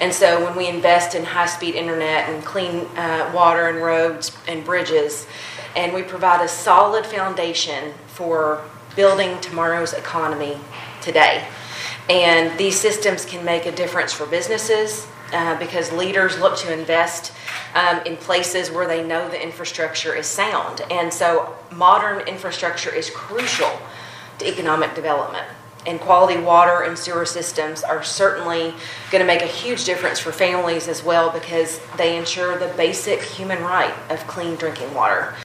And so when we invest in high-speed internet and clean water and roads and bridges, and we provide a solid foundation for building tomorrow's economy today. And these systems can make a difference for businesses because leaders look to invest in places where they know the infrastructure is sound. And so modern infrastructure is crucial to economic development. And quality water and sewer systems are certainly going to make a huge difference for families as well because they ensure the basic human right of clean drinking water.